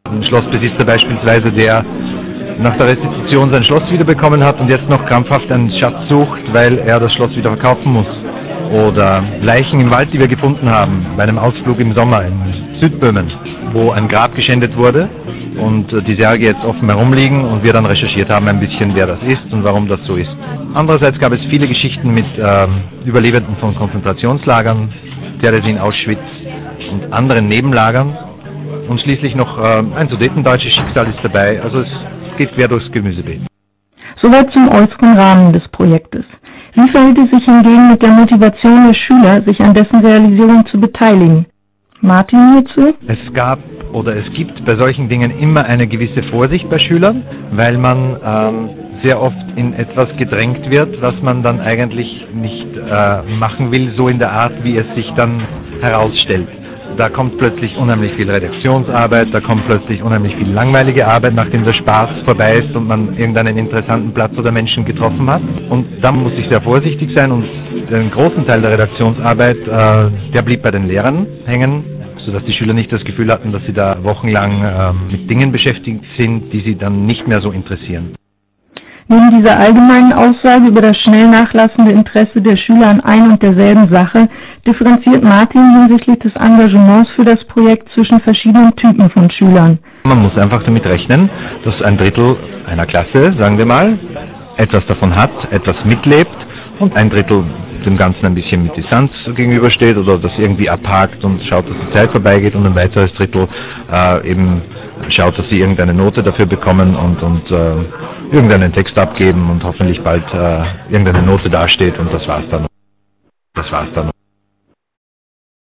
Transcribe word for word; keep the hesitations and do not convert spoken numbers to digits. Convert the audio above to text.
Ein Schlossbesitzer beispielsweise, der nach der Restitution sein Schloss wiederbekommen hat und jetzt noch krampfhaft einen Schatz sucht, weil er das Schloss wieder verkaufen muss. Oder Leichen im Wald, die wir gefunden haben, bei einem Ausflug im Sommer in Südböhmen, wo ein Grab geschändet wurde und die Särge jetzt offen herumliegen und wir dann recherchiert haben ein bisschen, wer das ist und warum das so ist. Andererseits gab es viele Geschichten mit ähm, Überlebenden von Konzentrationslagern, Terezin, Auschwitz und anderen Nebenlagern und schließlich noch äh, ein sudetendeutsches Schicksal ist dabei, also es geht quer durchs Gemüsebeet. Soweit zum äußeren Rahmen des Projektes. Wie verhält es sich hingegen mit der Motivation der Schüler, sich an dessen Realisierung zu beteiligen? Martin hierzu? Es gab oder es gibt bei solchen Dingen immer eine gewisse Vorsicht bei Schülern, weil man ähm, sehr oft in etwas gedrängt wird, was man dann eigentlich nicht äh, machen will, so in der Art, wie es sich dann herausstellt. Da kommt plötzlich unheimlich viel Redaktionsarbeit, da kommt plötzlich unheimlich viel langweilige Arbeit, nachdem der Spaß vorbei ist und man irgendeinen interessanten Platz oder Menschen getroffen hat. Und da muss ich sehr vorsichtig sein und den großen Teil der Redaktionsarbeit, äh, der blieb bei den Lehrern hängen, sodass die Schüler nicht das Gefühl hatten, dass sie da wochenlang äh, mit Dingen beschäftigt sind, die sie dann nicht mehr so interessieren. Neben dieser allgemeinen Aussage über das schnell nachlassende Interesse der Schüler an ein und derselben Sache differenziert Martin hinsichtlich des Engagements für das Projekt zwischen verschiedenen Typen von Schülern. Man muss einfach damit rechnen, dass ein Drittel einer Klasse, sagen wir mal, etwas davon hat, etwas mitlebt und ein Drittel dem Ganzen ein bisschen mit Distanz gegenübersteht oder das irgendwie abhakt und schaut, dass die Zeit vorbeigeht und ein weiteres Drittel äh, eben schaut, dass sie irgendeine Note dafür bekommen und, und äh, irgendeinen Text abgeben und hoffentlich bald äh, irgendeine Note dasteht und das war's dann. Das war's dann.